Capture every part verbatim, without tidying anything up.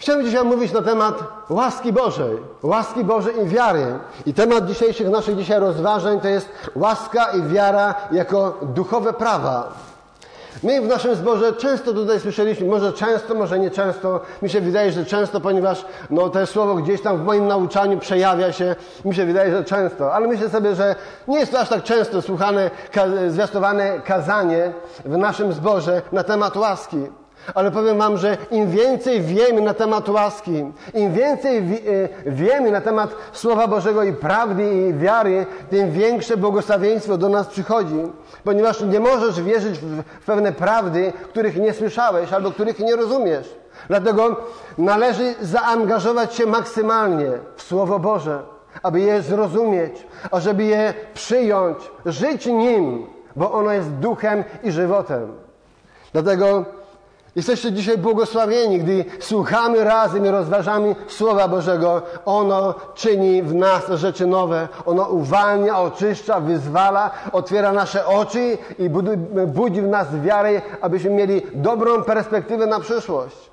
Chciałbym dzisiaj mówić na temat łaski Bożej, łaski Bożej i wiary. I temat dzisiejszych naszych dzisiaj rozważań to jest łaska i wiara jako duchowe prawa. My w naszym zborze często tutaj słyszeliśmy, może często, może nie często, mi się wydaje, że często, ponieważ no, to słowo gdzieś tam w moim nauczaniu przejawia się, mi się wydaje, że często, ale myślę sobie, że nie jest to aż tak często słuchane, zwiastowane kazanie w naszym zborze na temat łaski. Ale powiem wam, że im więcej wiemy na temat łaski, im więcej wiemy na temat Słowa Bożego i prawdy i wiary, tym większe błogosławieństwo do nas przychodzi. Ponieważ nie możesz wierzyć w pewne prawdy, których nie słyszałeś albo których nie rozumiesz. Dlatego należy zaangażować się maksymalnie w Słowo Boże, aby je zrozumieć, ażeby je przyjąć, żyć nim, bo ono jest duchem i żywotem. Dlatego jesteście dzisiaj błogosławieni, gdy słuchamy razem i rozważamy Słowa Bożego. Ono czyni w nas rzeczy nowe. Ono uwalnia, oczyszcza, wyzwala, otwiera nasze oczy i budzi w nas wiarę, abyśmy mieli dobrą perspektywę na przyszłość.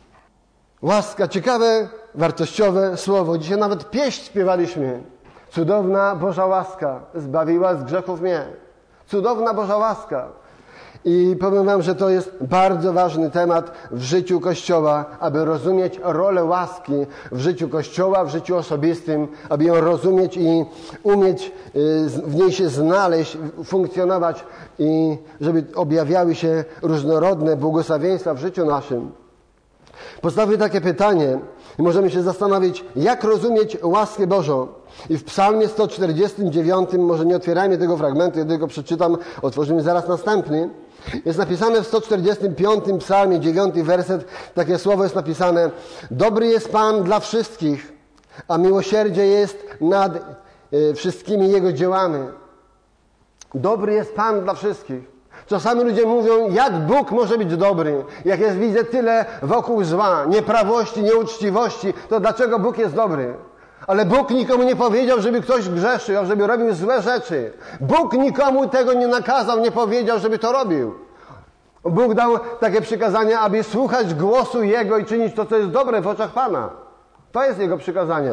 Łaska, ciekawe, wartościowe słowo. Dzisiaj nawet pieśń śpiewaliśmy. Cudowna Boża łaska zbawiła z grzechów mnie. Cudowna Boża łaska. I powiem wam, że to jest bardzo ważny temat w życiu Kościoła, aby rozumieć rolę łaski w życiu Kościoła, w życiu osobistym, aby ją rozumieć i umieć w niej się znaleźć, funkcjonować i żeby objawiały się różnorodne błogosławieństwa w życiu naszym. Postawię takie pytanie i możemy się zastanowić, jak rozumieć łaskę Bożą. I w Psalmie sto czterdziestym dziewiątym, może nie otwierajmy tego fragmentu, ja tylko przeczytam, otworzymy zaraz następny. Jest napisane w sto czterdziestym piątym Psalmie, dziewiąty werset, takie słowo jest napisane: dobry jest Pan dla wszystkich, a miłosierdzie jest nad y, wszystkimi Jego dziełami. Dobry jest Pan dla wszystkich. Czasami ludzie mówią, jak Bóg może być dobry, jak jest, widzę tyle wokół zła, nieprawości, nieuczciwości, to dlaczego Bóg jest dobry? Ale Bóg nikomu nie powiedział, żeby ktoś grzeszył, żeby robił złe rzeczy. Bóg nikomu tego nie nakazał, nie powiedział, żeby to robił. Bóg dał takie przykazanie, aby słuchać głosu Jego i czynić to, co jest dobre w oczach Pana. To jest Jego przykazanie.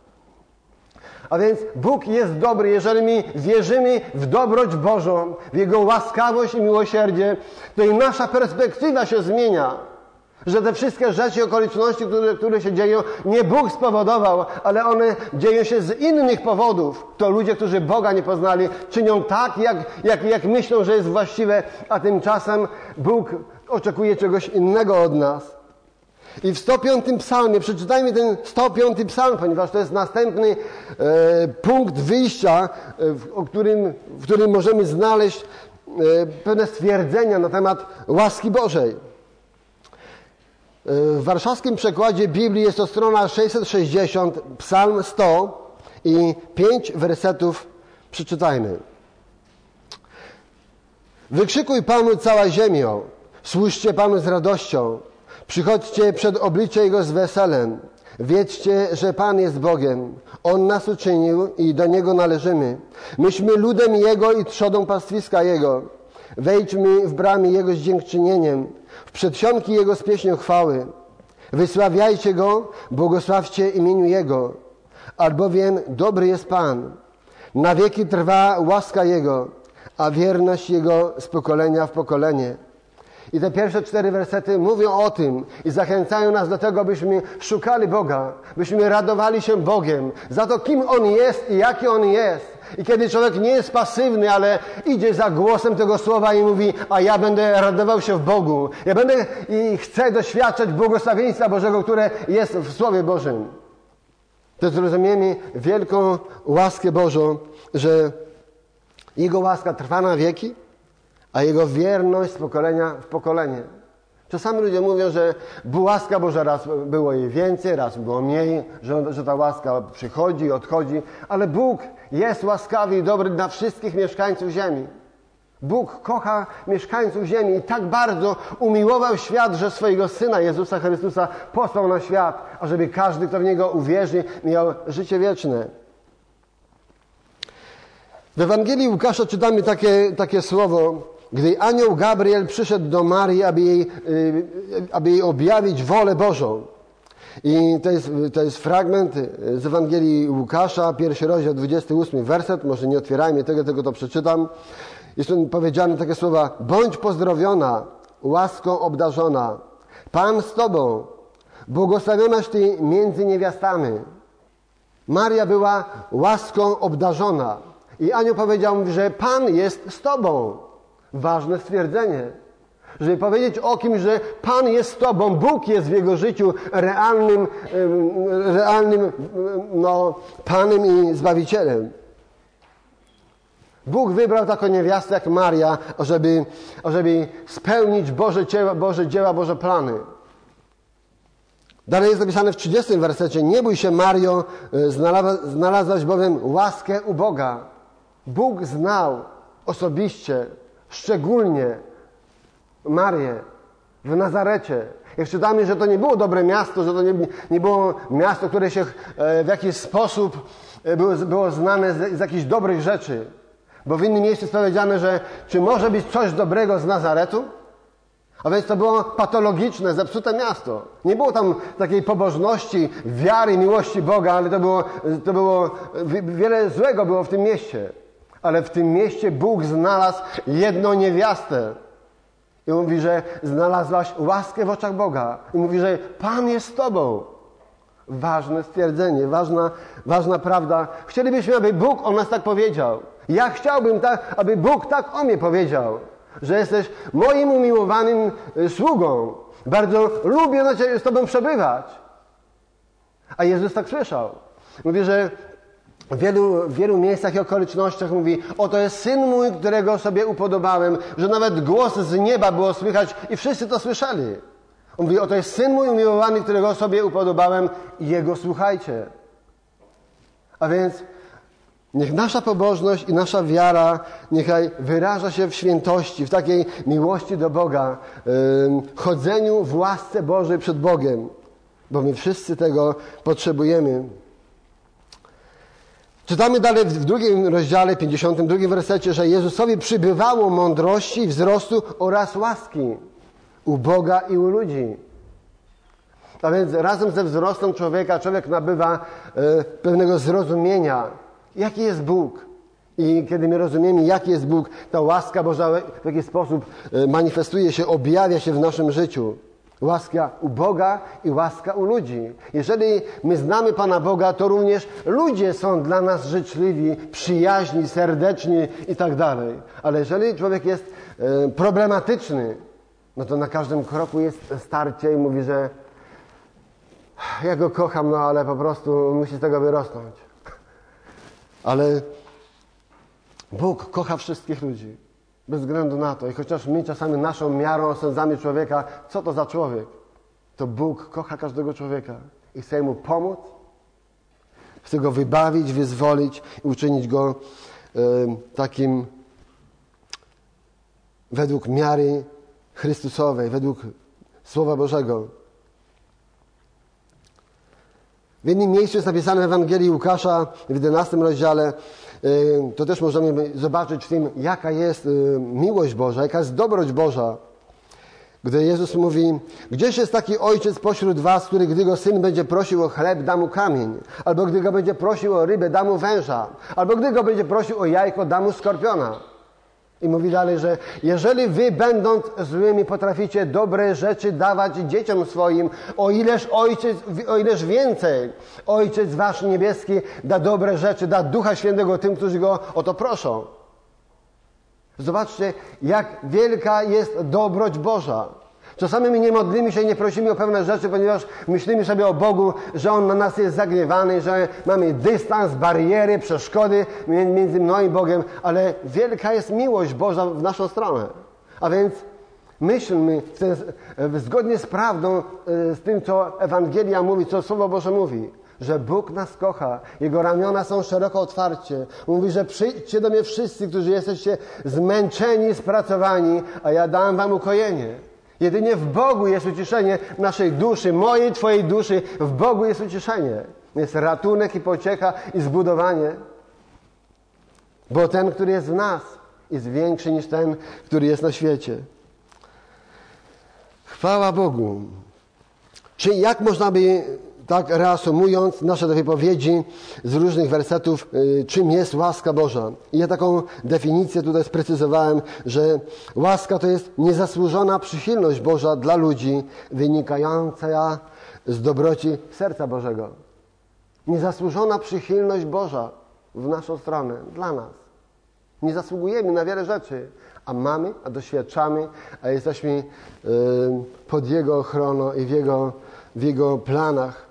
A więc Bóg jest dobry. Jeżeli my wierzymy w dobroć Bożą, w Jego łaskawość i miłosierdzie, to i nasza perspektywa się zmienia. Że te wszystkie rzeczy, okoliczności, które, które się dzieją, nie Bóg spowodował, ale one dzieją się z innych powodów. To ludzie, którzy Boga nie poznali, czynią tak, jak, jak, jak myślą, że jest właściwe, a tymczasem Bóg oczekuje czegoś innego od nas. I w sto piątym psalmie, przeczytajmy ten sto piąty psalm, ponieważ to jest następny e, punkt wyjścia, e, w, o którym, w którym możemy znaleźć e, pewne stwierdzenia na temat łaski Bożej. W warszawskim przekładzie Biblii jest to strona sześćset sześćdziesiąt, psalm sto i pięć wersetów przeczytajmy. Wykrzykuj Panu cała ziemio, służcie Panu z radością, przychodźcie przed oblicze Jego z weselem, wiedzcie, że Pan jest Bogiem, On nas uczynił i do Niego należymy. Myśmy ludem Jego i trzodą pastwiska Jego. Wejdźmy w bramie Jego z dziękczynieniem, w przedsionki Jego z pieśnią chwały. Wysławiajcie Go, błogosławcie imieniu Jego, albowiem dobry jest Pan. Na wieki trwa łaska Jego, a wierność Jego z pokolenia w pokolenie. I te pierwsze cztery wersety mówią o tym i zachęcają nas do tego, byśmy szukali Boga, byśmy radowali się Bogiem za to, kim On jest i jaki On jest. I kiedy człowiek nie jest pasywny, ale idzie za głosem tego słowa i mówi, a ja będę radował się w Bogu. Ja będę i chcę doświadczać błogosławieństwa Bożego, które jest w Słowie Bożym. To zrozumiemy wielką łaskę Bożą, że Jego łaska trwa na wieki, a Jego wierność z pokolenia w pokolenie. Czasami ludzie mówią, że łaska Boża raz było jej więcej, raz było mniej, że, że ta łaska przychodzi i odchodzi, ale Bóg jest łaskawy i dobry dla wszystkich mieszkańców ziemi. Bóg kocha mieszkańców ziemi i tak bardzo umiłował świat, że swojego Syna Jezusa Chrystusa posłał na świat, ażeby każdy, kto w Niego uwierzy, miał życie wieczne. W Ewangelii Łukasza czytamy takie, takie słowo: gdy anioł Gabriel przyszedł do Marii, aby jej, aby jej objawić wolę Bożą. I to jest, to jest fragment z Ewangelii Łukasza, pierwszy rozdział, dwudziesty ósmy werset. Może nie otwierajmy tego, tylko to przeczytam. Jest tu powiedziane takie słowa: bądź pozdrowiona, łaską obdarzona. Pan z Tobą, błogosławionaś Ty między niewiastami. Maria była łaską obdarzona. I anioł powiedział mu, że Pan jest z Tobą. Ważne stwierdzenie. Żeby powiedzieć o kimś, że Pan jest z Tobą, Bóg jest w jego życiu realnym, realnym no, Panem i Zbawicielem. Bóg wybrał taką niewiastę jak Maria, żeby, żeby spełnić Boże dzieła, Boże dzieła, Boże plany. Dalej jest napisane w trzydziestym wersecie: nie bój się, Mario, znalazłaś bowiem łaskę u Boga. Bóg znał osobiście, szczególnie Marię w Nazarecie. Jak czytamy, że to nie było dobre miasto, że to nie, nie było miasto, które się w jakiś sposób było, było znane z, z jakichś dobrych rzeczy. Bo w innym miejscu jest powiedziane, że czy może być coś dobrego z Nazaretu? A więc to było patologiczne, zepsute miasto. Nie było tam takiej pobożności, wiary, miłości Boga, ale to było, to było wiele złego było w tym mieście. Ale w tym mieście Bóg znalazł jedną niewiastę. I mówi, że znalazłaś łaskę w oczach Boga. I mówi, że Pan jest z Tobą. Ważne stwierdzenie, ważna, ważna prawda. Chcielibyśmy, aby Bóg o nas tak powiedział. Ja chciałbym, tak, aby Bóg tak o mnie powiedział, że jesteś moim umiłowanym sługą. Bardzo lubię na Ciebie z Tobą przebywać. A Jezus tak słyszał. Mówi, że w wielu, w wielu miejscach i okolicznościach mówi: oto jest Syn mój, którego sobie upodobałem, że nawet głos z nieba było słychać i wszyscy to słyszeli. On mówi: oto jest Syn mój umiłowany, którego sobie upodobałem i Jego słuchajcie. A więc niech nasza pobożność i nasza wiara niechaj wyraża się w świętości, w takiej miłości do Boga, yy, chodzeniu w łasce Bożej przed Bogiem, bo my wszyscy tego potrzebujemy. Czytamy dalej w drugim rozdziale, pięćdziesiątym drugim wersecie, że Jezusowi przybywało mądrości, wzrostu oraz łaski u Boga i u ludzi. A więc razem ze wzrostem człowieka człowiek nabywa e, pewnego zrozumienia, jaki jest Bóg. I kiedy my rozumiemy, jaki jest Bóg, ta łaska Boża w jaki sposób e, manifestuje się, objawia się w naszym życiu. Łaska u Boga i łaska u ludzi. Jeżeli my znamy Pana Boga, to również ludzie są dla nas życzliwi, przyjaźni, serdeczni i tak dalej. Ale jeżeli człowiek jest e, problematyczny, no to na każdym kroku jest starcie i mówi, że ja go kocham, no ale po prostu musi z tego wyrosnąć. Ale Bóg kocha wszystkich ludzi. Bez względu na to. I chociaż my czasami naszą miarą osądzamy człowieka, co to za człowiek? To Bóg kocha każdego człowieka i chce mu pomóc, chce go wybawić, wyzwolić i uczynić go e, takim według miary Chrystusowej, według Słowa Bożego. W innym miejscu jest napisane w Ewangelii Łukasza w jedenastym rozdziale, to też możemy zobaczyć w tym, jaka jest miłość Boża, jaka jest dobroć Boża. Gdy Jezus mówi: gdzież jest taki ojciec pośród was, który gdy go syn będzie prosił o chleb, da mu kamień, albo gdy go będzie prosił o rybę, da mu węża, albo gdy go będzie prosił o jajko, da mu skorpiona. I mówi dalej, że jeżeli wy, będąc złymi, potraficie dobre rzeczy dawać dzieciom swoim, o ileż ojciec, o ileż więcej Ojciec wasz niebieski da dobre rzeczy, da Ducha Świętego tym, którzy go o to proszą. Zobaczcie, jak wielka jest dobroć Boża. Czasami my nie modlimy się i nie prosimy o pewne rzeczy, ponieważ myślimy sobie o Bogu, że On na nas jest zagniewany, że mamy dystans, bariery, przeszkody między mną i Bogiem, ale wielka jest miłość Boża w naszą stronę. A więc myślmy w ten, zgodnie z prawdą, z tym, co Ewangelia mówi, co Słowo Boże mówi, że Bóg nas kocha, Jego ramiona są szeroko otwarcie. Mówi, że przyjdźcie do mnie wszyscy, którzy jesteście zmęczeni, spracowani, a ja dam wam ukojenie. Jedynie w Bogu jest uciszenie naszej duszy, mojej, twojej duszy. W Bogu jest uciszenie. Jest ratunek i pociecha i zbudowanie. Bo ten, który jest w nas, jest większy niż ten, który jest na świecie. Chwała Bogu. Czy jak można by tak reasumując nasze wypowiedzi z różnych wersetów, czym jest łaska Boża. I ja taką definicję tutaj sprecyzowałem, że łaska to jest niezasłużona przychylność Boża dla ludzi, wynikająca z dobroci serca Bożego. Niezasłużona przychylność Boża w naszą stronę, dla nas. Nie zasługujemy na wiele rzeczy, a mamy, a doświadczamy, a jesteśmy y, pod Jego ochroną i w Jego, w Jego planach.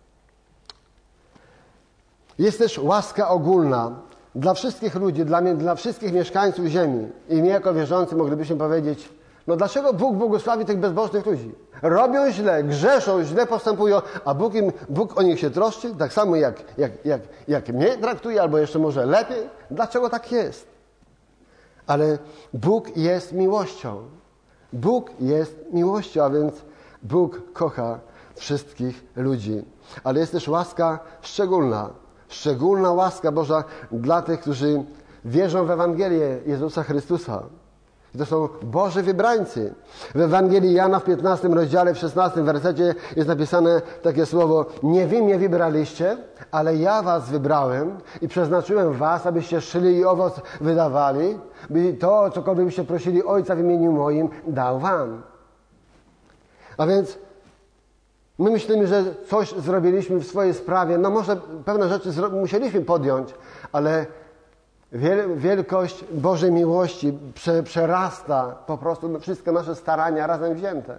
Jest też łaska ogólna dla wszystkich ludzi, dla, dla wszystkich mieszkańców ziemi. I my jako wierzący moglibyśmy powiedzieć, no dlaczego Bóg błogosławi tych bezbożnych ludzi? Robią źle, grzeszą, źle postępują, a Bóg, im, Bóg o nich się troszczy, tak samo jak, jak, jak, jak mnie traktuje, albo jeszcze może lepiej. Dlaczego tak jest? Ale Bóg jest miłością. Bóg jest miłością, a więc Bóg kocha wszystkich ludzi. Ale jest też łaska szczególna. Szczególna łaska Boża dla tych, którzy wierzą w Ewangelię Jezusa Chrystusa. I to są Boży wybrańcy. W Ewangelii Jana w piętnastym rozdziale, w szesnastym wersecie jest napisane takie słowo: nie wy mnie wybraliście, ale ja was wybrałem i przeznaczyłem was, abyście szli i owoc wydawali, by to, cokolwiek byście prosili Ojca w imieniu moim, dał wam. A więc my myślimy, że coś zrobiliśmy w swojej sprawie. No może pewne rzeczy musieliśmy podjąć, ale wielkość Bożej miłości prze, przerasta po prostu wszystkie nasze starania razem wzięte.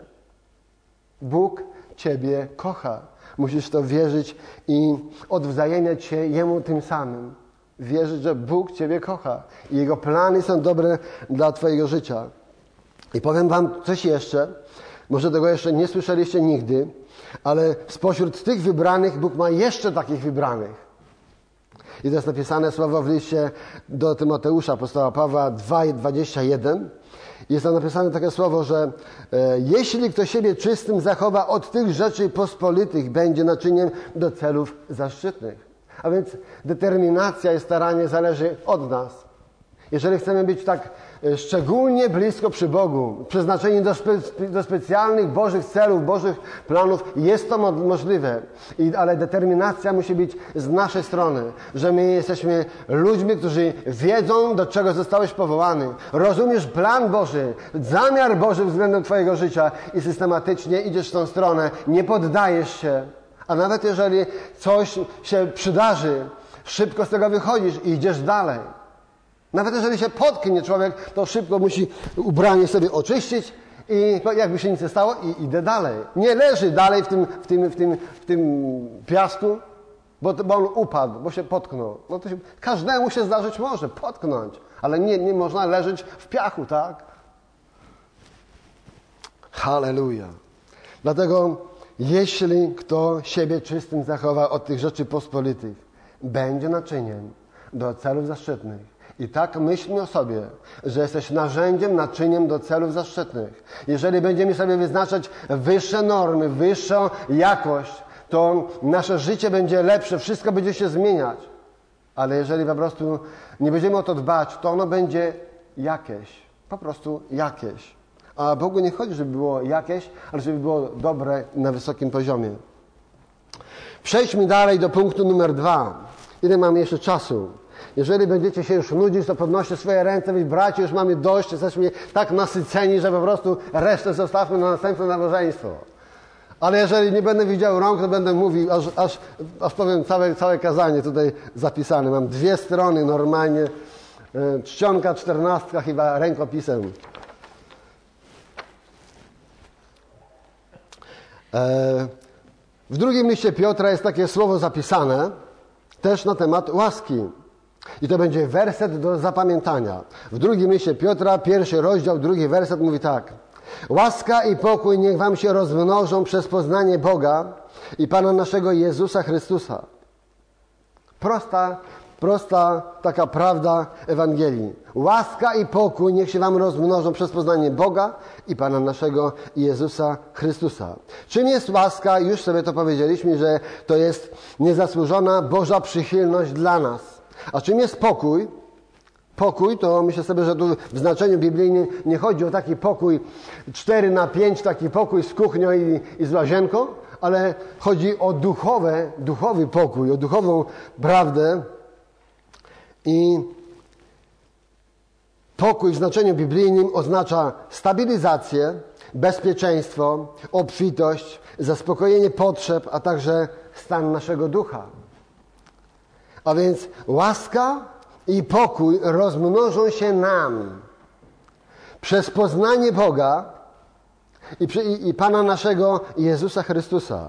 Bóg Ciebie kocha. Musisz to wierzyć i odwzajemniać się Jemu tym samym. Wierzyć, że Bóg Ciebie kocha i Jego plany są dobre dla Twojego życia. I powiem Wam coś jeszcze. Może tego jeszcze nie słyszeliście nigdy, ale spośród tych wybranych Bóg ma jeszcze takich wybranych. I to jest napisane słowo w liście do Tymoteusza, apostoła Pawła dwa, dwadzieścia jeden. Jest tam napisane takie słowo, że e, jeśli kto siebie czystym zachowa od tych rzeczy pospolitych, będzie naczyniem do celów zaszczytnych. A więc determinacja i staranie zależy od nas. Jeżeli chcemy być tak szczególnie blisko przy Bogu, przeznaczeni do, spe, do specjalnych Bożych celów, Bożych planów, jest to możliwe. I, ale determinacja musi być z naszej strony, że my jesteśmy ludźmi, którzy wiedzą, do czego zostałeś powołany. Rozumiesz plan Boży, zamiar Boży względem Twojego życia i systematycznie idziesz w tą stronę, nie poddajesz się. A nawet jeżeli coś się przydarzy, szybko z tego wychodzisz i idziesz dalej. Nawet jeżeli się potknie człowiek, to szybko musi ubranie sobie oczyścić i jakby się nic nie stało i idę dalej. Nie leży dalej w tym, w tym, w tym, w tym piasku, bo, bo on upadł, bo się potknął. No to się, każdemu się zdarzyć może potknąć, ale nie, nie można leżeć w piachu, tak? Halleluja. Dlatego jeśli kto siebie czystym zachowa od tych rzeczy pospolitych, będzie naczyniem do celów zaszczytnych. I tak myślmy o sobie, że jesteś narzędziem, naczyniem do celów zaszczytnych. Jeżeli będziemy sobie wyznaczać wyższe normy, wyższą jakość, to nasze życie będzie lepsze, wszystko będzie się zmieniać. Ale jeżeli po prostu nie będziemy o to dbać, to ono będzie jakieś. Po prostu jakieś. A Bogu nie chodzi, żeby było jakieś, ale żeby było dobre na wysokim poziomie. Przejdźmy dalej do punktu numer dwa. Ile mamy jeszcze czasu? Jeżeli będziecie się już nudzić, to podnoście swoje ręce, wy bracie, już mamy dość, jesteśmy tak nasyceni, że po prostu resztę zostawmy na następne nabożeństwo. Ale jeżeli nie będę widział rąk, to będę mówił, aż, aż, aż powiem całe, całe kazanie tutaj zapisane. Mam dwie strony normalnie, e, czcionka, czternastka chyba rękopisem. E, w drugim liście Piotra jest takie słowo zapisane, też na temat łaski. I to będzie werset do zapamiętania. W drugim liście Piotra, pierwszy rozdział, drugi werset mówi tak. Łaska i pokój niech wam się rozmnożą przez poznanie Boga i Pana naszego Jezusa Chrystusa. Prosta, prosta taka prawda Ewangelii. Łaska i pokój niech się wam rozmnożą przez poznanie Boga i Pana naszego Jezusa Chrystusa. Czym jest łaska? Już sobie to powiedzieliśmy, że to jest niezasłużona Boża przychylność dla nas. A czym jest pokój? Pokój to myślę sobie, że tu w znaczeniu biblijnym nie chodzi o taki pokój cztery na pięć, taki pokój z kuchnią i, i z łazienką, ale chodzi o duchowe, duchowy pokój, o duchową prawdę. I pokój w znaczeniu biblijnym oznacza stabilizację, bezpieczeństwo, obfitość, zaspokojenie potrzeb, a także stan naszego ducha. A więc łaska i pokój rozmnożą się nam przez poznanie Boga i, i, i Pana naszego Jezusa Chrystusa.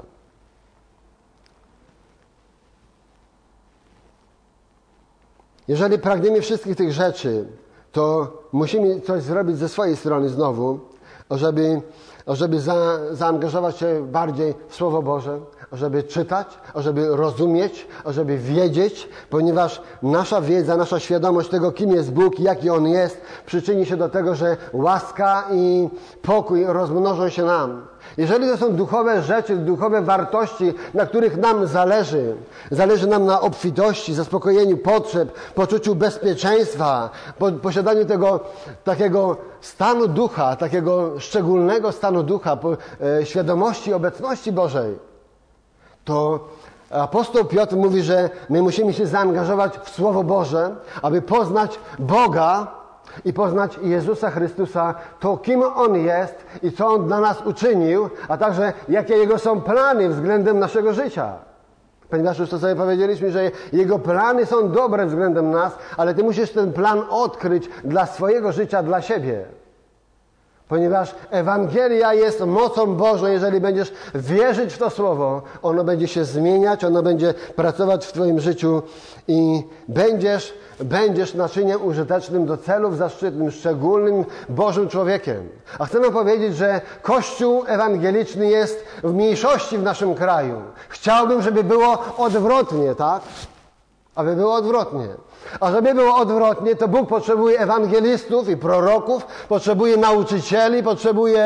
Jeżeli pragniemy wszystkich tych rzeczy, to musimy coś zrobić ze swojej strony znowu, żeby, żeby za, zaangażować się bardziej w Słowo Boże, żeby czytać, żeby rozumieć, żeby wiedzieć, ponieważ nasza wiedza, nasza świadomość tego, kim jest Bóg, jaki On jest, przyczyni się do tego, że łaska i pokój rozmnożą się nam. Jeżeli to są duchowe rzeczy, duchowe wartości, na których nam zależy, zależy nam na obfitości, zaspokojeniu potrzeb, poczuciu bezpieczeństwa, po, posiadaniu tego takiego stanu ducha, takiego szczególnego stanu ducha, po, e, świadomości obecności Bożej, to apostoł Piotr mówi, że my musimy się zaangażować w Słowo Boże, aby poznać Boga i poznać Jezusa Chrystusa, to kim On jest i co On dla nas uczynił, a także jakie Jego są plany względem naszego życia. Ponieważ już to sobie powiedzieliśmy, że Jego plany są dobre względem nas, ale Ty musisz ten plan odkryć dla swojego życia, dla siebie. Ponieważ Ewangelia jest mocą Bożą, jeżeli będziesz wierzyć w to Słowo, ono będzie się zmieniać, ono będzie pracować w Twoim życiu i będziesz, będziesz naczyniem użytecznym do celów zaszczytnym, szczególnym Bożym człowiekiem. A chcę wam powiedzieć, że Kościół ewangeliczny jest w mniejszości w naszym kraju. Chciałbym, żeby było odwrotnie, tak? Aby było odwrotnie. A żeby było odwrotnie, to Bóg potrzebuje ewangelistów i proroków, potrzebuje nauczycieli, potrzebuje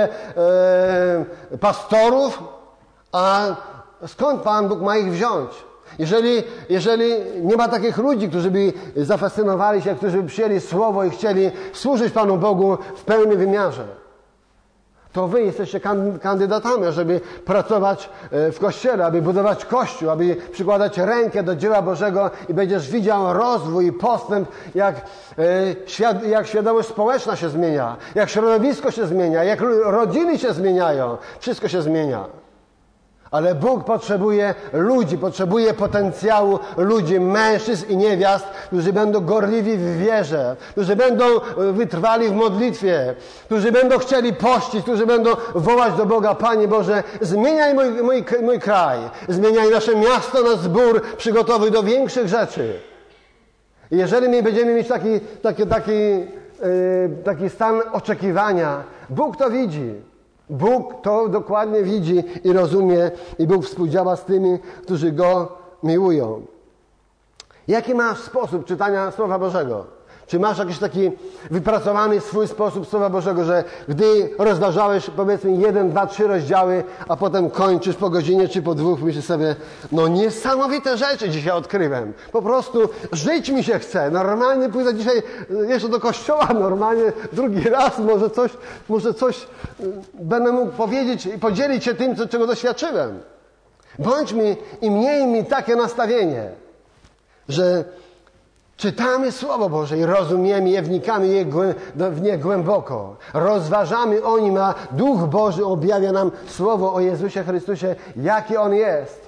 e, pastorów. A skąd Pan Bóg ma ich wziąć? Jeżeli, jeżeli nie ma takich ludzi, którzy by zafascynowali się, którzy by przyjęli Słowo i chcieli służyć Panu Bogu w pełnym wymiarze, to wy jesteście kandydatami, żeby pracować w Kościele, aby budować Kościół, aby przykładać rękę do dzieła Bożego i będziesz widział rozwój i postęp, jak, jak świadomość społeczna się zmienia, jak środowisko się zmienia, jak rodziny się zmieniają. Wszystko się zmienia. Ale Bóg potrzebuje ludzi, potrzebuje potencjału ludzi, mężczyzn i niewiast, którzy będą gorliwi w wierze, którzy będą wytrwali w modlitwie, którzy będą chcieli pościć, którzy będą wołać do Boga: Panie Boże, zmieniaj mój, mój, mój kraj, zmieniaj nasze miasto na zbór, przygotowuj do większych rzeczy. I jeżeli my będziemy mieć taki, taki, taki, yy, taki stan oczekiwania, Bóg to widzi. Bóg to dokładnie widzi i rozumie i Bóg współdziała z tymi, którzy Go miłują. Jaki masz sposób czytania Słowa Bożego? Czy masz jakiś taki wypracowany swój sposób Słowa Bożego, że gdy rozważałeś powiedzmy jeden, dwa, trzy rozdziały, a potem kończysz po godzinie czy po dwóch, myślisz sobie: no niesamowite rzeczy dzisiaj odkryłem. Po prostu żyć mi się chce. Normalnie pójdę dzisiaj jeszcze do kościoła, normalnie drugi raz, może coś, może coś będę mógł powiedzieć i podzielić się tym, co, czego doświadczyłem. Bądź mi i miej mi takie nastawienie, że czytamy Słowo Boże i rozumiemy je, wnikamy je w nie głęboko. Rozważamy o Nim, a Duch Boży objawia nam Słowo o Jezusie Chrystusie, jaki On jest.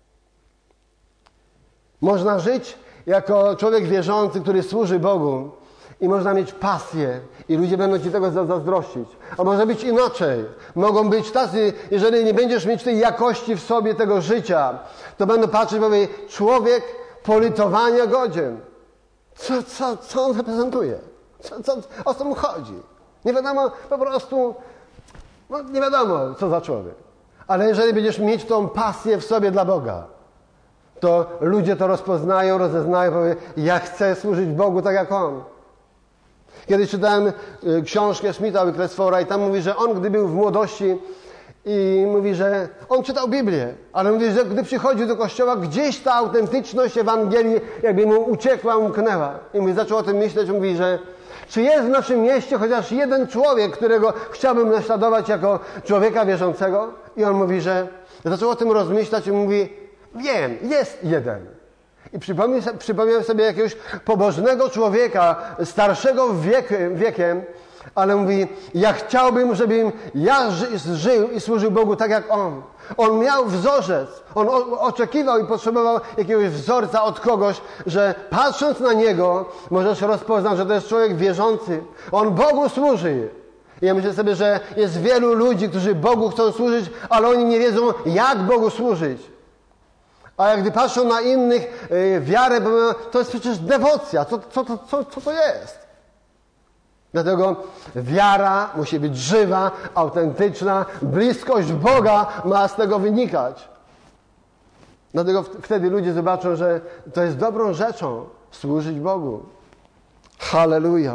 Można żyć jako człowiek wierzący, który służy Bogu i można mieć pasję i ludzie będą Ci tego zazdrościć. A może być inaczej. Mogą być tacy, jeżeli nie będziesz mieć tej jakości w sobie tego życia, to będą patrzeć i mówić: człowiek politowania godzien. Co, co, co on reprezentuje? Co, co, o co mu chodzi? Nie wiadomo, po prostu, no nie wiadomo, co za człowiek. Ale jeżeli będziesz mieć tą pasję w sobie dla Boga, to ludzie to rozpoznają, rozeznają, powiedzą: ja chcę służyć Bogu tak jak On. Kiedyś czytałem y, książkę Smitha Wicklesfora i tam mówi, że on, gdy był w młodości, i mówi, że on czytał Biblię, ale mówi, że gdy przychodził do kościoła, gdzieś ta autentyczność Ewangelii jakby mu uciekła, umknęła. I mówi, zaczął o tym myśleć, mówi, że Czy jest w naszym mieście chociaż jeden człowiek, którego chciałbym naśladować jako człowieka wierzącego? I on mówi, że zaczął o tym rozmyślać i mówi, wiem, jest jeden. I przypomniał sobie jakiegoś pobożnego człowieka, starszego wiek, wiekiem, ale mówi, ja chciałbym, żebym ja ży, żył i służył Bogu tak jak on. On miał wzorzec, on o, oczekiwał i potrzebował jakiegoś wzorca od kogoś, że patrząc na niego możesz rozpoznać, że to jest człowiek wierzący. On Bogu służy. I ja myślę sobie, że jest wielu ludzi, którzy Bogu chcą służyć, ale oni nie wiedzą, jak Bogu służyć. A jak gdy patrzą na innych yy, wiarę, bo to jest przecież dewocja. Co, co, co, co, co to jest? Dlatego wiara musi być żywa, autentyczna. Bliskość Boga ma z tego wynikać. Dlatego wtedy ludzie zobaczą, że to jest dobrą rzeczą służyć Bogu. Halleluja.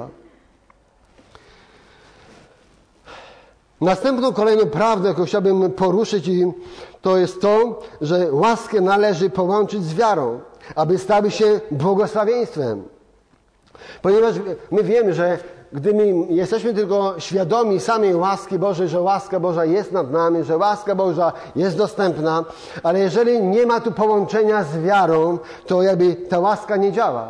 Następną kolejną prawdę, jaką chciałbym poruszyć, i to jest to, że łaskę należy połączyć z wiarą, aby stały się błogosławieństwem. Ponieważ my wiemy, że gdy my jesteśmy tylko świadomi samej łaski Bożej, że łaska Boża jest nad nami, że łaska Boża jest dostępna, ale jeżeli nie ma tu połączenia z wiarą, to jakby ta łaska nie działa.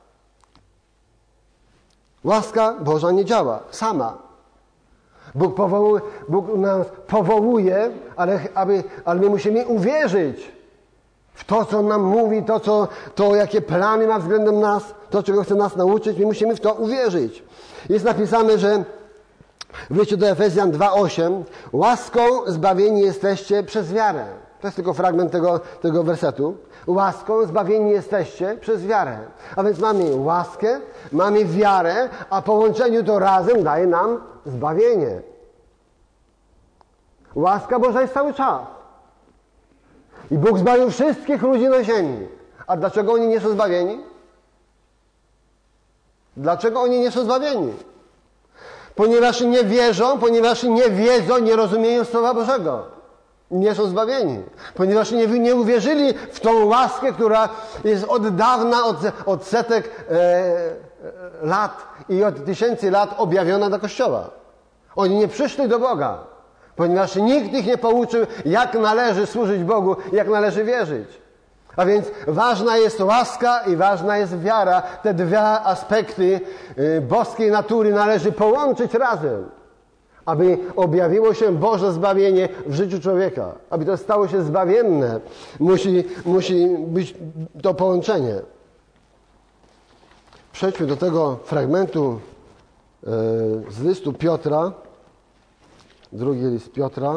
Łaska Boża nie działa sama. Bóg, powołuje, Bóg nas powołuje, ale, aby, ale my musimy uwierzyć w to, co On nam mówi, to, co, to, jakie plany ma względem nas, to, czego chce nas nauczyć. My musimy w to uwierzyć. Jest napisane, że w liście do Efezjan dwa osiem łaską zbawieni jesteście przez wiarę. To jest tylko fragment tego, tego wersetu. Łaską zbawieni jesteście przez wiarę. A więc mamy łaskę, mamy wiarę, a połączeniu to razem daje nam zbawienie. Łaska Boża jest cały czas. I Bóg zbawił wszystkich ludzi na ziemi. A dlaczego oni nie są zbawieni? Dlaczego oni nie są zbawieni? Ponieważ nie wierzą, ponieważ nie wiedzą, nie rozumieją Słowa Bożego. Nie są zbawieni. Ponieważ nie, nie uwierzyli w tą łaskę, która jest od dawna, od, od setek e, lat i od tysięcy lat objawiona do Kościoła. Oni nie przyszli do Boga, ponieważ nikt ich nie pouczył, jak należy służyć Bogu, jak należy wierzyć. A więc ważna jest łaska i ważna jest wiara. Te dwa aspekty y, boskiej natury należy połączyć razem, aby objawiło się Boże zbawienie w życiu człowieka. Aby to stało się zbawienne, musi, musi być to połączenie. Przejdźmy do tego fragmentu y, z listu Piotra. Drugi list Piotra.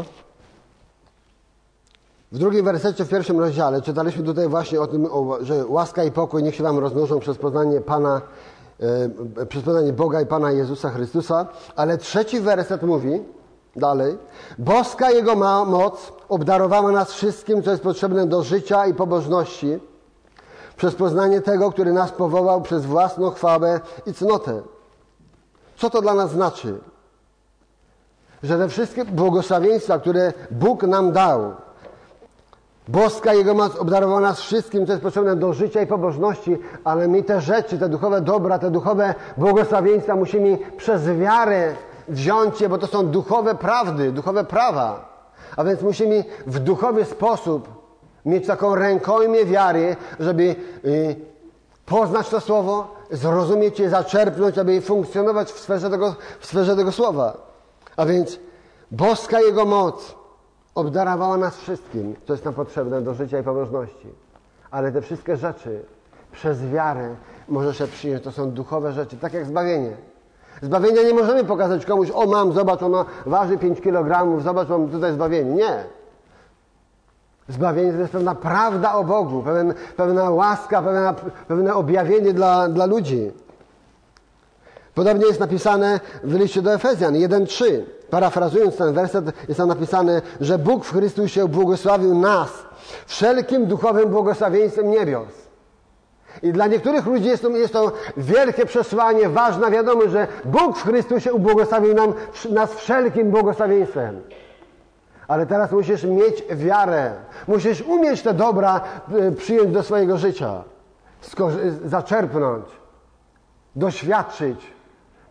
W drugim wersecie, w pierwszym rozdziale, czytaliśmy tutaj właśnie o tym, że łaska i pokój niech się wam rozmnożą przez poznanie Pana, e, przez poznanie Boga i Pana Jezusa Chrystusa. Ale trzeci werset mówi dalej: boska Jego ma moc obdarowała nas wszystkim, co jest potrzebne do życia i pobożności, przez poznanie Tego, który nas powołał przez własną chwałę i cnotę. Co to dla nas znaczy? Że te wszystkie błogosławieństwa, które Bóg nam dał, boska Jego moc obdarowała nas wszystkim, co jest potrzebne do życia i pobożności, ale my te rzeczy, te duchowe dobra, te duchowe błogosławieństwa musimy przez wiarę wziąć je, bo to są duchowe prawdy, duchowe prawa. A więc musimy w duchowy sposób mieć taką rękojmię wiary, żeby y, poznać to słowo, zrozumieć je, zaczerpnąć, aby funkcjonować w sferze tego, w sferze tego słowa. A więc boska Jego moc obdarowała nas wszystkim, co jest nam potrzebne do życia i pobożności. Ale te wszystkie rzeczy przez wiarę może się przyjąć. To są duchowe rzeczy, tak jak zbawienie. Zbawienia nie możemy pokazać komuś: o mam, zobacz, ono waży pięć kilogramów, zobacz, mam tutaj zbawienie. Nie. Zbawienie to jest pewna prawda o Bogu, pewien, pewna łaska, pewna, pewne objawienie dla, dla ludzi. Podobnie jest napisane w liście do Efezjan jeden trzy. Parafrazując ten werset, jest tam napisane, że Bóg w Chrystusie błogosławił nas wszelkim duchowym błogosławieństwem niebios. I dla niektórych ludzi jest to, jest to wielkie przesłanie, ważna wiadomość, że Bóg w Chrystusie ubłogosławił nam, nas wszelkim błogosławieństwem. Ale teraz musisz mieć wiarę. Musisz umieć te dobra przyjąć do swojego życia. Zaczerpnąć. Doświadczyć.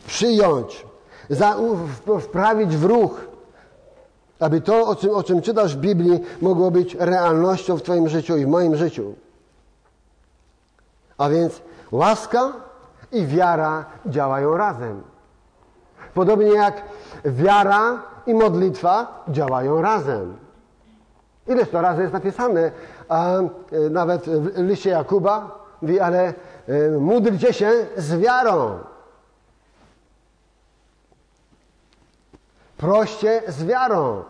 przyjąć, za, wprawić w ruch, aby to, o czym, o czym czytasz w Biblii, mogło być realnością w Twoim życiu i w moim życiu. A więc łaska i wiara działają razem. Podobnie jak wiara i modlitwa działają razem. Ileż to razy jest napisane, a nawet w liście Jakuba mówi, ale módlcie się z wiarą. Proście z wiarą.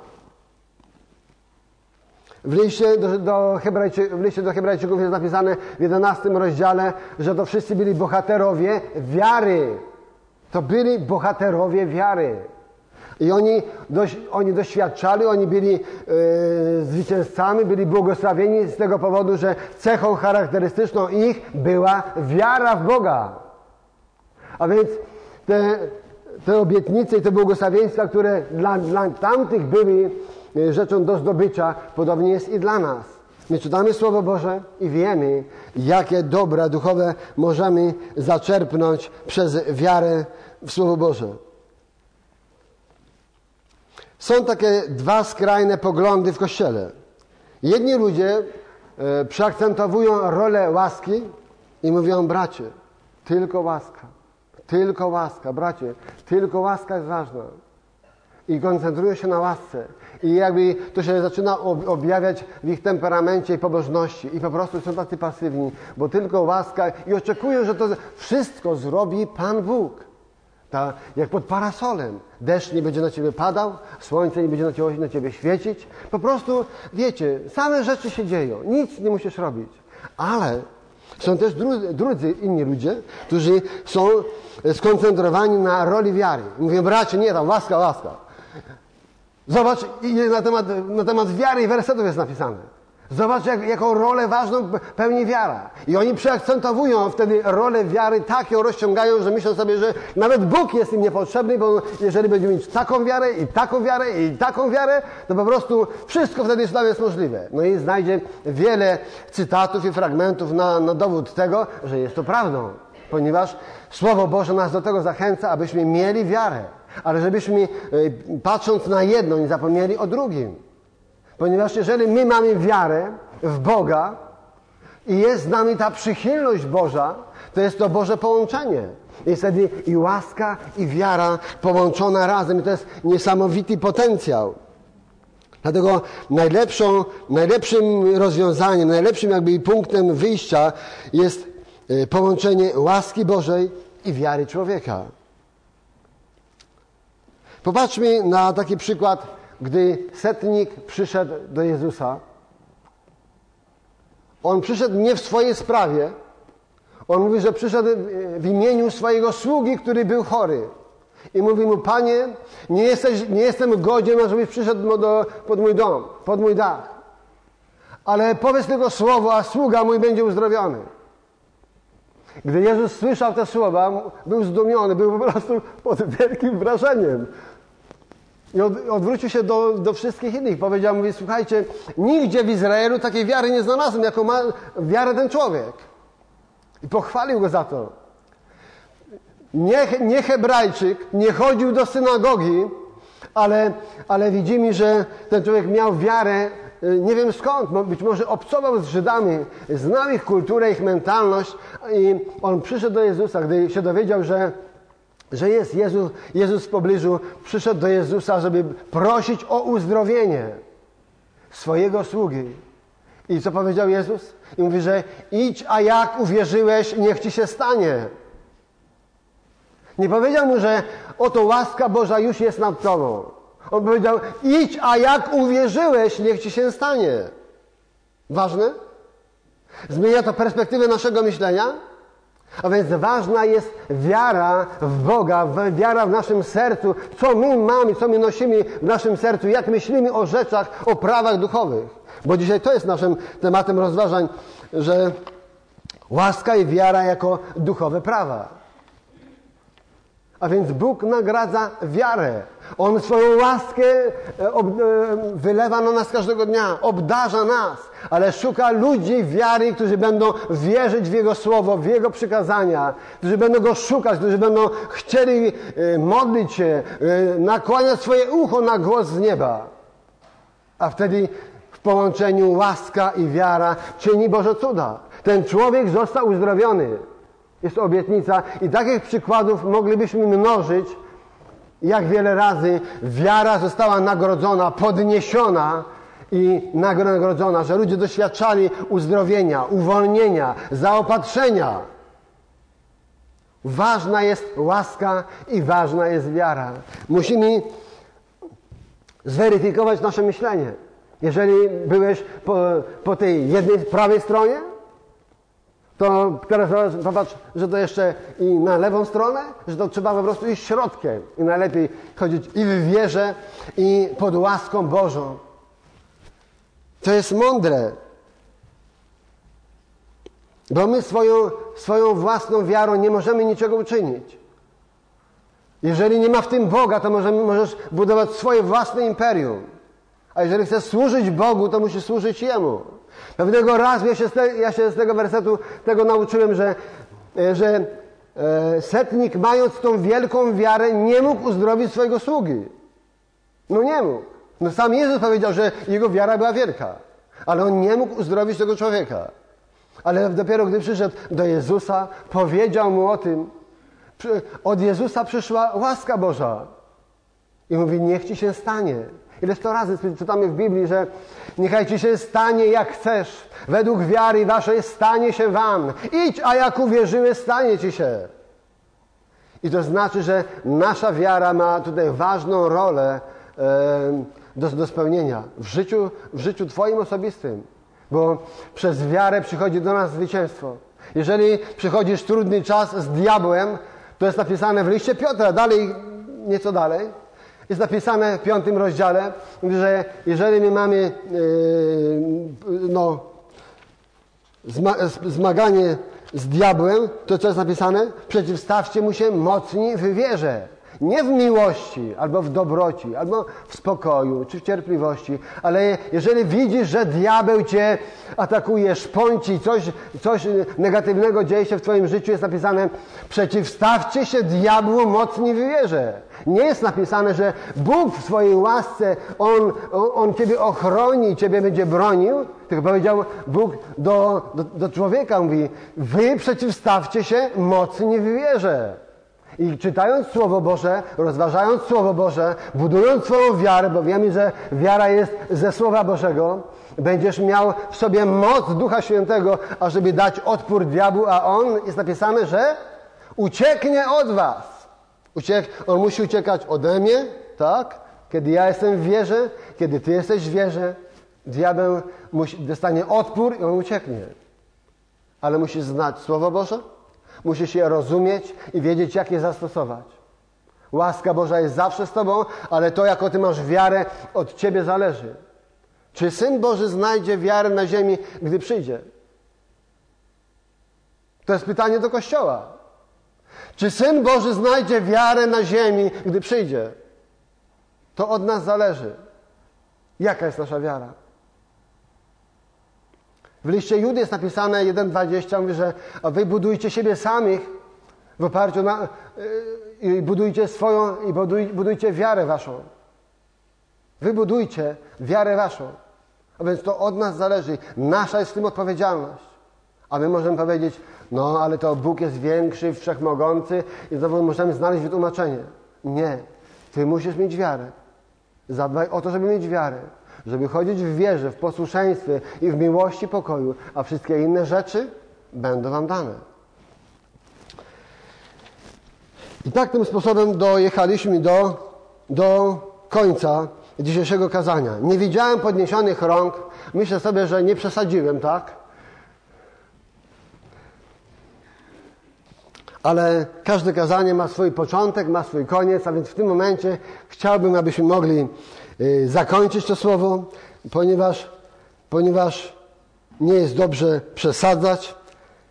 W liście do, do, Hebrajczy, w liście do Hebrajczyków jest napisane w jedenastym rozdziale, że to wszyscy byli bohaterowie wiary. To byli bohaterowie wiary. I oni, dość, oni doświadczali, oni byli e, zwycięzcami, byli błogosławieni z tego powodu, że cechą charakterystyczną ich była wiara w Boga. A więc te, te obietnice i te błogosławieństwa, które dla, dla tamtych były rzeczą do zdobycia, podobnie jest i dla nas. My czytamy Słowo Boże i wiemy, jakie dobra duchowe możemy zaczerpnąć przez wiarę w Słowo Boże. Są takie dwa skrajne poglądy w Kościele. Jedni ludzie e, przeakcentowują rolę łaski i mówią, bracie, tylko łaska, tylko łaska, bracie, tylko łaska jest ważna. I koncentrują się na łasce. I jakby to się zaczyna objawiać w ich temperamencie i pobożności. I po prostu są tacy pasywni, bo tylko łaska i oczekują, że to wszystko zrobi Pan Bóg. Ta, jak pod parasolem. Deszcz nie będzie na ciebie padał, słońce nie będzie na ciebie, na ciebie świecić. Po prostu, wiecie, same rzeczy się dzieją. Nic nie musisz robić. Ale są też drudzy, drudzy inni ludzie, którzy są skoncentrowani na roli wiary. Mówią, bracie, nie, tam łaska, łaska. Zobacz, na temat, na temat wiary i wersetów jest napisane. Zobacz, jak, jaką rolę ważną pełni wiara. I oni przeakcentowują wtedy rolę wiary, tak ją rozciągają, że myślą sobie, że nawet Bóg jest im niepotrzebny, bo jeżeli będziemy mieć taką wiarę i taką wiarę i taką wiarę, to po prostu wszystko wtedy dla nas jest możliwe. No i znajdzie wiele cytatów i fragmentów na, na dowód tego, że jest to prawdą. Ponieważ Słowo Boże nas do tego zachęca, abyśmy mieli wiarę. Ale żebyśmy patrząc na jedno nie zapomnieli o drugim. Ponieważ jeżeli my mamy wiarę w Boga i jest z nami ta przychylność Boża, to jest to Boże połączenie. Jest wtedy i łaska, i wiara połączona razem. I to jest niesamowity potencjał. Dlatego najlepszą, najlepszym rozwiązaniem, najlepszym jakby punktem wyjścia jest połączenie łaski Bożej i wiary człowieka. Popatrzmy na taki przykład, gdy setnik przyszedł do Jezusa. On przyszedł nie w swojej sprawie. On mówi, że przyszedł w imieniu swojego sługi, który był chory. I mówi mu, Panie, nie, jesteś, nie jestem godzien, żebyś przyszedł do, pod mój dom, pod mój dach. Ale powiedz tylko słowo, a sługa mój będzie uzdrowiony. Gdy Jezus słyszał te słowa, był zdumiony, był po prostu pod wielkim wrażeniem. I od, odwrócił się do, do wszystkich innych. Powiedział, mówi, słuchajcie, nigdzie w Izraelu takiej wiary nie znalazłem, jaką ma wiarę ten człowiek. I pochwalił go za to. Nie, nie Hebrajczyk, nie chodził do synagogi, ale, ale widzimy, że ten człowiek miał wiarę, nie wiem skąd, być może obcował z Żydami, znał ich kulturę, ich mentalność i on przyszedł do Jezusa, gdy się dowiedział, że że jest Jezus, Jezus w pobliżu, przyszedł do Jezusa, żeby prosić o uzdrowienie swojego sługi. I co powiedział Jezus? I mówi, że idź, a jak uwierzyłeś, niech ci się stanie. Nie powiedział mu, że oto łaska Boża już jest nad tobą. On powiedział, idź, a jak uwierzyłeś, niech ci się stanie. Ważne? Zmienia to perspektywę naszego myślenia? A więc ważna jest wiara w Boga, wiara w naszym sercu, co my mamy, co my nosimy w naszym sercu, jak myślimy o rzeczach, o prawach duchowych. Bo dzisiaj to jest naszym tematem rozważań, że łaska i wiara jako duchowe prawa. A więc Bóg nagradza wiarę. On swoją łaskę wylewa na nas każdego dnia, obdarza nas, ale szuka ludzi wiary, którzy będą wierzyć w Jego Słowo, w Jego przykazania, którzy będą Go szukać, którzy będą chcieli modlić się, nakłaniać swoje ucho na głos z nieba. A wtedy w połączeniu łaska i wiara czyni Boże cuda. Ten człowiek został uzdrowiony. Jest to obietnica i takich przykładów moglibyśmy mnożyć, jak wiele razy wiara została nagrodzona, podniesiona i nagrodzona, że ludzie doświadczali uzdrowienia, uwolnienia, zaopatrzenia. Ważna jest łaska i ważna jest wiara. Musimy zweryfikować nasze myślenie. Jeżeli byłeś po, po tej jednej prawej stronie, to teraz popatrz, że to jeszcze i na lewą stronę, że to trzeba po prostu iść środkiem. I najlepiej chodzić i w wierze, i pod łaską Bożą. To jest mądre. Bo my swoją, swoją własną wiarą nie możemy niczego uczynić. Jeżeli nie ma w tym Boga, to możemy, możesz budować swoje własne imperium. A jeżeli chcesz służyć Bogu, to musisz służyć Jemu. Pewnego razu ja się, z te, ja się z tego wersetu tego nauczyłem, że, że e, setnik, mając tą wielką wiarę, nie mógł uzdrowić swojego sługi. No nie mógł. No sam Jezus powiedział, że jego wiara była wielka. Ale on nie mógł uzdrowić tego człowieka. Ale dopiero gdy przyszedł do Jezusa, powiedział mu o tym. Od Jezusa przyszła łaska Boża. I mówi, niech ci się stanie. Ileż to razy czytamy w Biblii, że niechaj ci się stanie jak chcesz. Według wiary waszej stanie się wam. Idź, a jak uwierzyłeś, stanie ci się. I to znaczy, że nasza wiara ma tutaj ważną rolę e, do, do spełnienia w życiu, w życiu twoim osobistym. Bo przez wiarę przychodzi do nas zwycięstwo. Jeżeli przychodzisz trudny czas z diabłem, to jest napisane w liście Piotra, dalej, nieco dalej, jest napisane w piątym rozdziale, że jeżeli my mamy yy, no, zmaganie z diabłem, to co jest napisane? Przeciwstawcie mu się mocni w wierze. Nie w miłości, albo w dobroci, albo w spokoju, czy w cierpliwości, ale jeżeli widzisz, że diabeł cię atakuje, szpąci, coś, coś negatywnego dzieje się w twoim życiu, jest napisane, przeciwstawcie się diabłu mocni w wierze. Nie jest napisane, że Bóg w swojej łasce, On, on, on ciebie ochroni, ciebie będzie bronił, tylko powiedział Bóg do, do, do człowieka, mówi, wy przeciwstawcie się mocni w wierze. I czytając Słowo Boże, rozważając Słowo Boże, budując swoją wiarę, bo wiemy, że wiara jest ze Słowa Bożego, będziesz miał w sobie moc Ducha Świętego, ażeby dać odpór diabłu, a on, jest napisane, że ucieknie od was. Uciek, on musi uciekać ode mnie, tak? Kiedy ja jestem w wierze, kiedy ty jesteś w wierze, diabeł musi, dostanie odpór i on ucieknie. Ale musisz znać Słowo Boże, musisz je rozumieć i wiedzieć, jak je zastosować. Łaska Boża jest zawsze z tobą, ale to, jaką ty masz wiarę, od ciebie zależy. Czy Syn Boży znajdzie wiarę na ziemi, gdy przyjdzie? To jest pytanie do Kościoła. Czy Syn Boży znajdzie wiarę na ziemi, gdy przyjdzie? To od nas zależy. Jaka jest nasza wiara? W liście Judy jest napisane jeden dwadzieścia, mówi, że a wy budujcie siebie samych w oparciu na... Yy, i budujcie swoją, i buduj, budujcie wiarę waszą. Wy budujcie wiarę waszą. A więc to od nas zależy. Nasza jest w tym odpowiedzialność. A my możemy powiedzieć, no ale to Bóg jest większy, wszechmogący i znowu możemy znaleźć wytłumaczenie. Nie. Ty musisz mieć wiarę. Zadbaj o to, żeby mieć wiarę. Żeby chodzić w wierze, w posłuszeństwie i w miłości pokoju, a wszystkie inne rzeczy będą wam dane. I tak tym sposobem dojechaliśmy do, do końca dzisiejszego kazania. Nie widziałem podniesionych rąk. Myślę sobie, że nie przesadziłem, tak? Ale każde kazanie ma swój początek, ma swój koniec, a więc w tym momencie chciałbym, abyśmy mogli y, zakończyć to słowo, ponieważ, ponieważ nie jest dobrze przesadzać.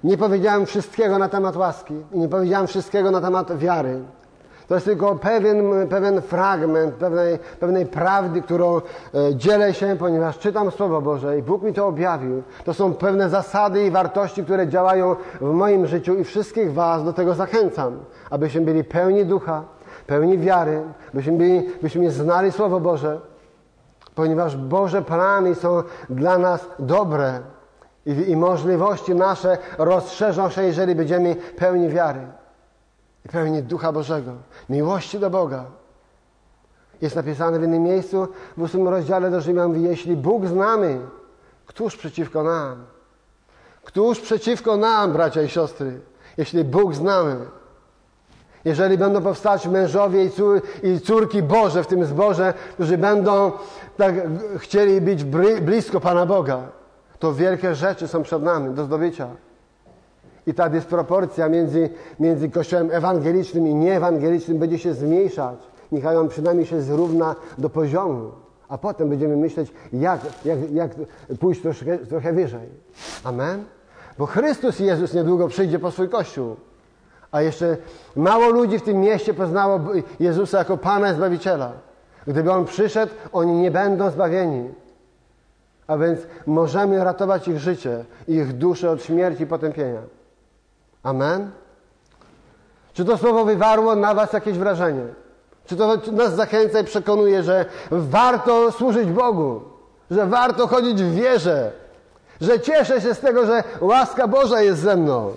Nie powiedziałem wszystkiego na temat łaski i nie powiedziałem wszystkiego na temat wiary. To jest tylko pewien, pewien fragment, pewnej, pewnej prawdy, którą e, dzielę się, ponieważ czytam Słowo Boże i Bóg mi to objawił. To są pewne zasady i wartości, które działają w moim życiu i wszystkich was do tego zachęcam, abyśmy byli pełni ducha, pełni wiary, byśmy, byli, byśmy znali Słowo Boże, ponieważ Boże plany są dla nas dobre i, i możliwości nasze rozszerzą się, jeżeli będziemy pełni wiary. I pełni Ducha Bożego, miłości do Boga. Jest napisane w innym miejscu, w ósmym rozdziale do Rzymian mówi, jeśli Bóg znamy, któż przeciwko nam? Któż przeciwko nam, bracia i siostry? Jeśli Bóg znamy. Jeżeli będą powstać mężowie i, cór, i córki Boże w tym zborze, którzy będą tak chcieli być blisko Pana Boga, to wielkie rzeczy są przed nami do zdobycia. I ta dysproporcja między, między Kościołem ewangelicznym i nieewangelicznym będzie się zmniejszać. Niechaj on przynajmniej się zrówna do poziomu. A potem będziemy myśleć, jak, jak, jak pójść troszkę, trochę wyżej. Amen? Bo Chrystus Jezus niedługo przyjdzie po swój Kościół. A jeszcze mało ludzi w tym mieście poznało Jezusa jako Pana i Zbawiciela. Gdyby On przyszedł, oni nie będą zbawieni. A więc możemy ratować ich życie i ich duszę od śmierci i potępienia. Amen? Czy to słowo wywarło na was jakieś wrażenie? Czy to nas zachęca i przekonuje, że warto służyć Bogu? Że warto chodzić w wierze? Że cieszę się z tego, że łaska Boża jest ze mną?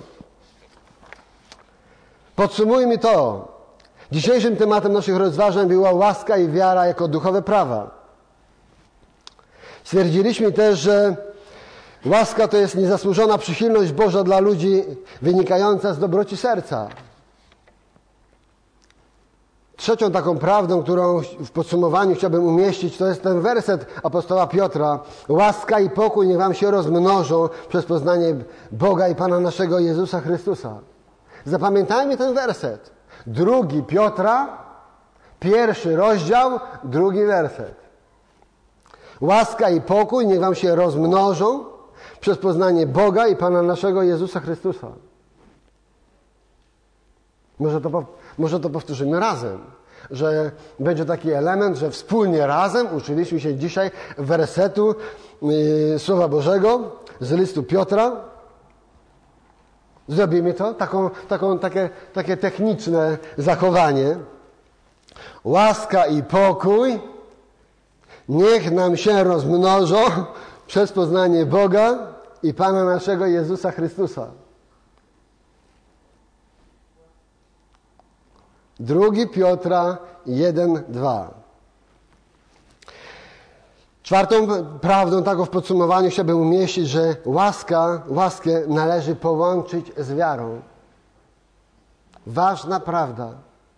Podsumujmy to. Dzisiejszym tematem naszych rozważań była łaska i wiara jako duchowe prawa. Stwierdziliśmy też, że łaska to jest niezasłużona przychylność Boża dla ludzi wynikająca z dobroci serca. Trzecią taką prawdą, którą w podsumowaniu chciałbym umieścić, to jest ten werset apostoła Piotra. Łaska i pokój niech wam się rozmnożą przez poznanie Boga i Pana naszego Jezusa Chrystusa. Zapamiętajmy ten werset. Drugi Piotra, pierwszy rozdział, drugi werset. Łaska i pokój niech wam się rozmnożą przez poznanie Boga i Pana naszego Jezusa Chrystusa. Może to, może to powtórzymy razem, że będzie taki element, że wspólnie razem uczyliśmy się dzisiaj wersetu yy, Słowa Bożego z listu Piotra. Zrobimy to, taką, taką, takie, takie techniczne zachowanie. Łaska i pokój niech nam się rozmnożą przez poznanie Boga i Pana naszego Jezusa Chrystusa. Drugi Piotra jeden, dwa. Czwartą prawdą, taką w podsumowaniu chciałbym umieścić, że łaska, łaskę należy połączyć z wiarą. Ważna prawda.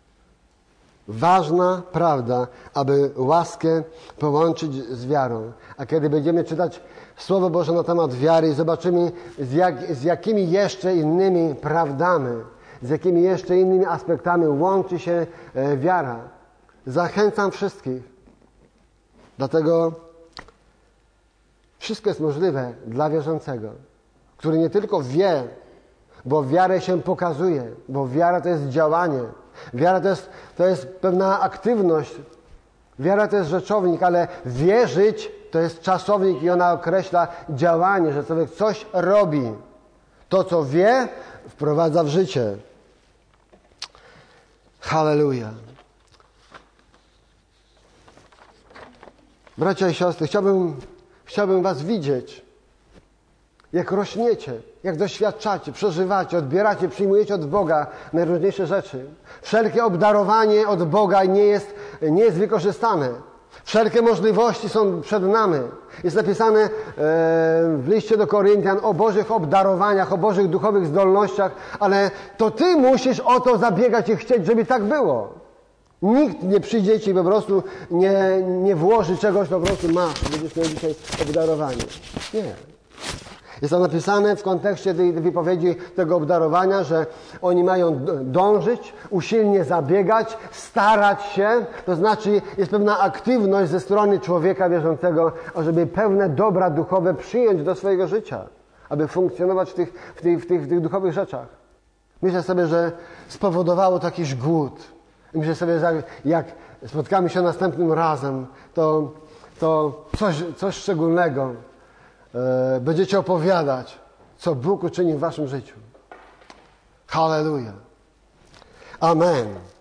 Ważna prawda, aby łaskę połączyć z wiarą. A kiedy będziemy czytać Słowo Boże na temat wiary, zobaczymy z, jak, z jakimi jeszcze innymi prawdami, z jakimi jeszcze innymi aspektami łączy się e, wiara. Zachęcam wszystkich. Dlatego wszystko jest możliwe dla wierzącego, który nie tylko wie, bo wiarę się pokazuje, bo wiara to jest działanie. Wiara to jest, to jest pewna aktywność. Wiara to jest rzeczownik, ale wierzyć to jest czasownik i ona określa działanie, że człowiek coś robi. To, co wie, wprowadza w życie. Halleluja. Bracia i siostry, chciałbym, chciałbym was widzieć, jak rośniecie, jak doświadczacie, przeżywacie, odbieracie, przyjmujecie od Boga najróżniejsze rzeczy. Wszelkie obdarowanie od Boga nie jest, nie jest wykorzystane. Wszelkie możliwości są przed nami. Jest napisane e, w liście do Koryntian o Bożych obdarowaniach, o Bożych duchowych zdolnościach, ale to Ty musisz o to zabiegać i chcieć, żeby tak było. Nikt nie przyjdzie Ci po prostu, nie, nie włoży czegoś, po prostu masz, będziesz miał dzisiaj obdarowanie. Nie. Jest tam napisane w kontekście tej wypowiedzi tego obdarowania, że oni mają dążyć, usilnie zabiegać, starać się. To znaczy jest pewna aktywność ze strony człowieka wierzącego, ażeby pewne dobra duchowe przyjąć do swojego życia. aby funkcjonować w tych, w tych, w tych, w tych duchowych rzeczach. Myślę sobie, że spowodowało to jakiś głód. I myślę sobie, że jak spotkamy się następnym razem, to, to coś, coś szczególnego e, będziecie opowiadać, co Bóg uczyni w waszym życiu. Halleluja. Amen.